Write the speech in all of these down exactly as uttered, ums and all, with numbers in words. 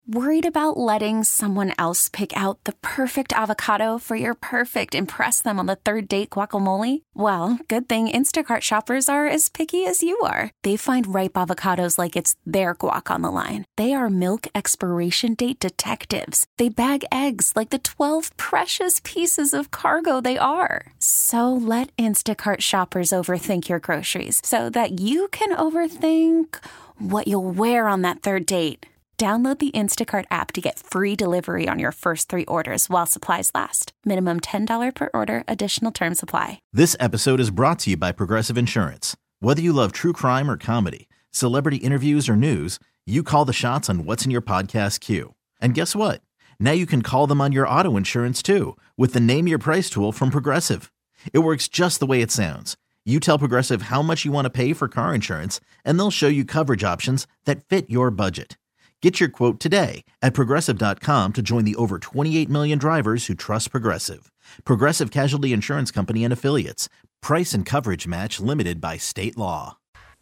Worried about letting someone else pick out the perfect avocado for your perfect impress them on the third date guacamole? Well, good thing Instacart shoppers are as picky as you are. They find ripe avocados like it's their guac on the line. They are milk expiration date detectives. They bag eggs like the twelve precious pieces of cargo they are. So let Instacart shoppers overthink your groceries so that you can overthink what you'll wear on that third date. Download the Instacart app to get free delivery on your first three orders while supplies last. Minimum ten dollars per order. Additional terms apply. This episode is brought to you by Progressive Insurance. Whether you love true crime or comedy, celebrity interviews or news, you call the shots on what's in your podcast queue. And guess what? Now you can call them on your auto insurance too with the Name Your Price tool from Progressive. It works just the way it sounds. You tell Progressive how much you want to pay for car insurance, and they'll show you coverage options that fit your budget. Get your quote today at Progressive dot com to join the over twenty-eight million drivers who trust Progressive. Progressive Casualty Insurance Company and Affiliates. Price and coverage match limited by state law.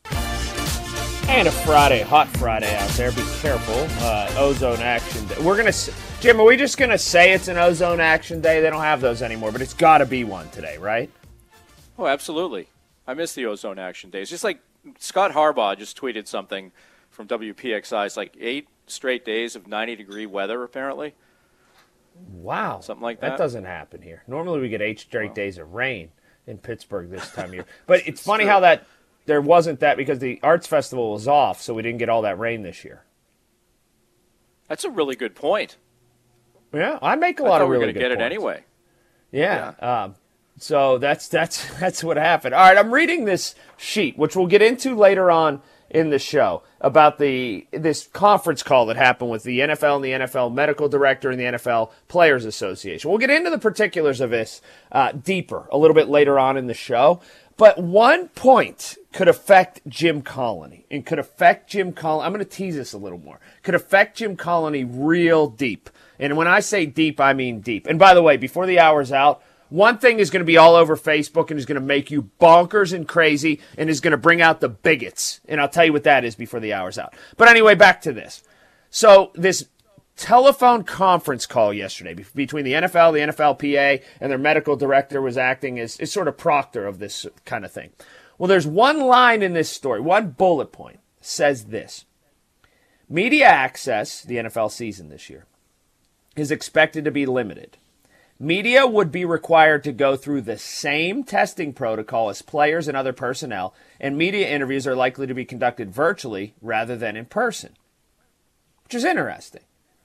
And a Friday, hot Friday out there. Be careful. Uh, ozone Action Day. We're going to, Jim, are we just going to say it's an Ozone Action Day? They don't have those anymore, but it's got to be one today, right? Oh, absolutely. I miss the Ozone Action Days. Just like Scott Harbaugh just tweeted something from W P X I. It's like eight straight days of ninety-degree weather, apparently. Wow. Something like that. That doesn't happen here. Normally we get eight straight wow. days of rain in Pittsburgh this time of year. But it's, it's funny true. how that there wasn't that because the Arts Festival was off, so we didn't get all that rain this year. That's a really good point. Yeah, I make a I lot of we really were good get points. it anyway. Yeah. yeah. Um, so that's that's that's what happened. All right, I'm reading this sheet, which we'll get into later on in the show, about the this conference call that happened with the N F L and the N F L medical director and the N F L Players Association. We'll get into the particulars of this uh, deeper a little bit later on in the show. But one point could affect Jim Colony, and could affect Jim Colony. I'm going to tease this a little more. Could affect Jim Colony real deep. And when I say deep, I mean deep. And by the way, before the hour's out, one thing is going to be all over Facebook and is going to make you bonkers and crazy and is going to bring out the bigots. And I'll tell you what that is before the hour's out. But anyway, back to this. So this telephone conference call yesterday between the N F L, the N F L P A, and their medical director was acting as, as sort of proctor of this kind of thing. Well, there's one line in this story, one bullet point says this. Media access, the N F L season this year, is expected to be limited. Media would be required to go through the same testing protocol as players and other personnel, and media interviews are likely to be conducted virtually rather than in person, which is interesting.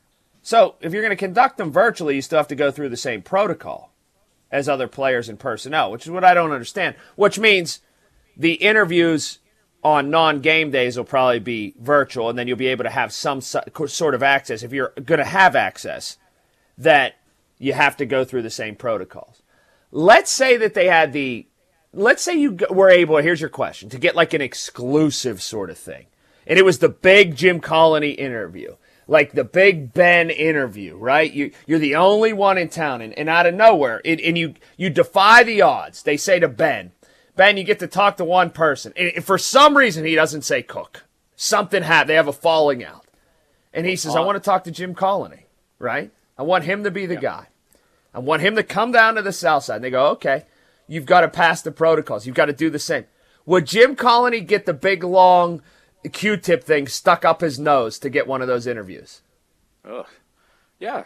So if you're going to conduct them virtually, you still have to go through the same protocol as other players and personnel, which is what I don't understand, which means the interviews on non-game days will probably be virtual, and then you'll be able to have some sort of access. If you're going to have access, that you have to go through the same protocols. Let's say that they had the, let's say you were able, here's your question, to get like an exclusive sort of thing. And it was the big Jim Colony interview, like the Big Ben interview, right? You, you're the only one in town, and, and out of nowhere, it, and you, you defy the odds. They say to Ben, Ben, you get to talk to one person. And for some reason, he doesn't say Cook. Something happened. They have a falling out. And he says, I want to talk to Jim Colony, right? I want him to be the yeah. guy. I want him to come down to the south side. And they go, okay, you've got to pass the protocols. You've got to do the same. Would Jim Colony get the big, long Q-tip thing stuck up his nose to get one of those interviews? Ugh. Yeah.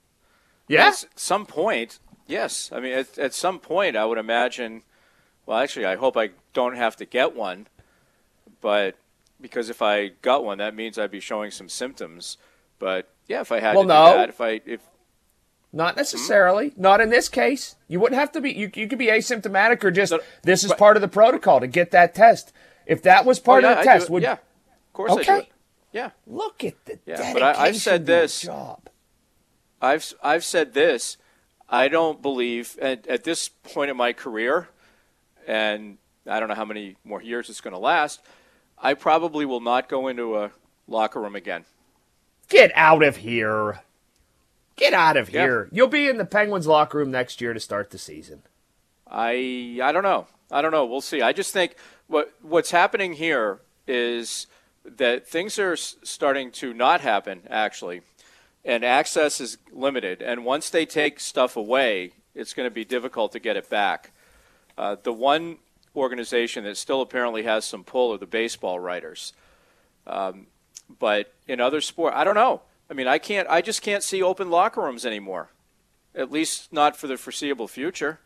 Yeah? At some point, yes. I mean, at, at some point, I would imagine, well, actually, I hope I don't have to get one. But because if I got one, that means I'd be showing some symptoms. But yeah, if I had well, to no. do that, if I if not necessarily, mm-hmm. not in this case. You wouldn't have to be. You you could be asymptomatic or just no, this is but, part of the protocol to get that test. If that was part oh, yeah, of the test, would yeah, of course okay. I do it. Yeah, look at the yeah, dedication but I, I've said to the this. Job. I've I've said this. I don't believe at, at this point in my career, and I don't know how many more years it's going to last. I probably will not go into a locker room again. Get out of here. Get out of here. Yeah. You'll be in the Penguins locker room next year to start the season. I I don't know. I don't know. We'll see. I just think what what's happening here is that things are s- starting to not happen, actually, and access is limited. And once they take stuff away, it's going to be difficult to get it back. Uh, the one organization that still apparently has some pull are the baseball writers. Um, but in other sports, I don't know. I mean, I can't. I just can't see open locker rooms anymore, at least not for the foreseeable future.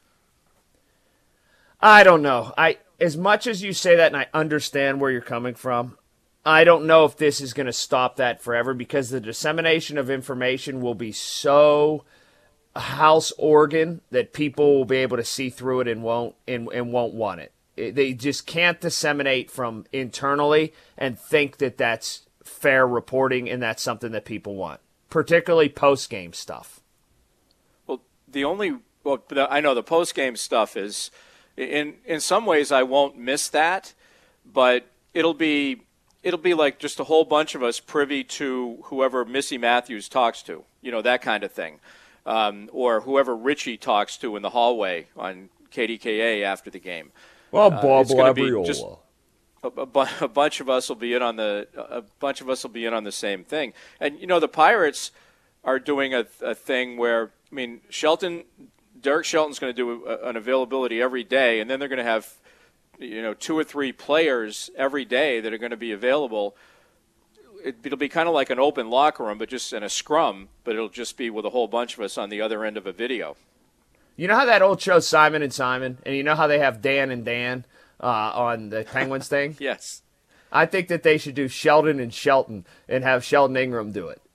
I don't know. I as much as you say that, and I understand where you're coming from, I don't know if this is going to stop that forever, because the dissemination of information will be so house organ that people will be able to see through it and won't and, and won't want it. it. They just can't disseminate from internally and think that that's fair reporting and that's something that people want, particularly post-game stuff. Well, the only well, I know the post-game stuff is. In in some ways, I won't miss that, but it'll be it'll be like just a whole bunch of us privy to whoever Missy Matthews talks to, you know, that kind of thing, um, or whoever Richie talks to in the hallway on K D K A after the game. Well, uh, Bob it's going to be just Labriola. a, a, bu- a bunch of us will be in on the a bunch of us will be in on the same thing, and you know, the Pirates are doing a, a thing where I mean, Shelton. Derek Shelton's going to do a, an availability every day, and then they're going to have, you know, two or three players every day that are going to be available. It, it'll be kind of like an open locker room, but just in a scrum, but it'll just be with a whole bunch of us on the other end of a video. You know how that old show Simon and Simon, and you know how they have Dan and Dan uh, on the Penguins thing? Yes. I think that they should do Sheldon and Shelton and have Sheldon Ingram do it.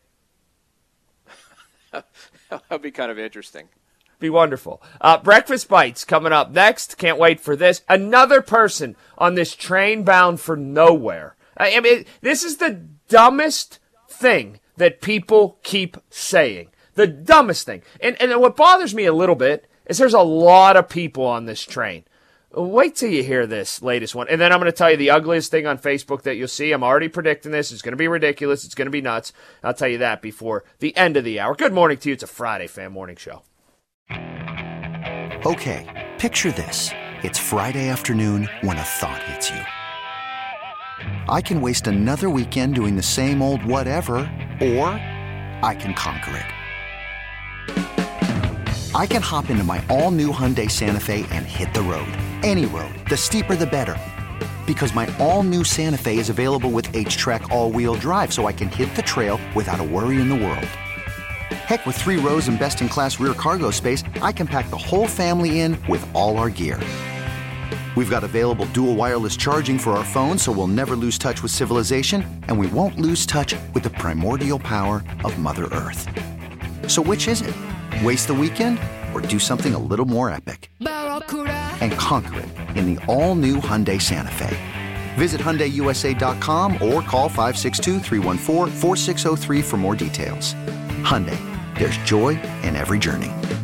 That would be kind of interesting. Be wonderful. Uh, Breakfast Bites coming up next. Can't wait for this. Another person on this train bound for nowhere. I mean, this is the dumbest thing that people keep saying. The dumbest thing. And, and what bothers me a little bit is there's a lot of people on this train. Wait till you hear this latest one. And then I'm going to tell you the ugliest thing on Facebook that you'll see. I'm already predicting this. It's going to be ridiculous. It's going to be nuts. I'll tell you that before the end of the hour. Good morning to you. It's a Friday Fan Morning Show. Okay, picture this. It's Friday afternoon when a thought hits you. I can waste another weekend doing the same old whatever, or I can conquer it. I can hop into my all-new Hyundai Santa Fe and hit the road. Any road. The steeper the better. Because my all-new Santa Fe is available with H-Track all-wheel drive, so I can hit the trail without a worry in the world. Heck, with three rows and best-in-class rear cargo space, I can pack the whole family in with all our gear. We've got available dual wireless charging for our phones, so we'll never lose touch with civilization, and we won't lose touch with the primordial power of Mother Earth. So which is it? Waste the weekend or do something a little more epic? And conquer it in the all-new Hyundai Santa Fe. Visit Hyundai U S A dot com or call five six two, three one four, four six zero three for more details. Hyundai, there's joy in every journey.